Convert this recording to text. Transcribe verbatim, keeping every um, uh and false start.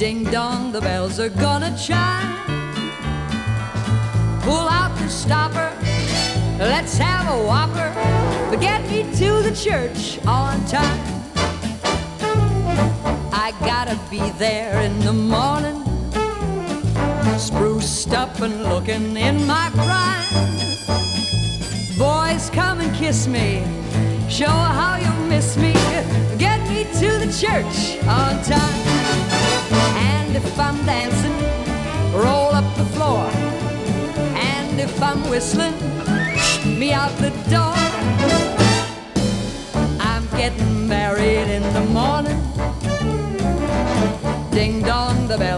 Ding dong, the bells are gonna chime. Pull out the stopper, let's have a whopper, but get me to the church on time. I gotta be there in the morning, spruced up and looking in my prime. Boys, come and kiss me, show how you miss me, get me to the church on time. And if I'm dancing, roll up the floor, and if I'm whistling, me out the door. I'm getting married in the morning,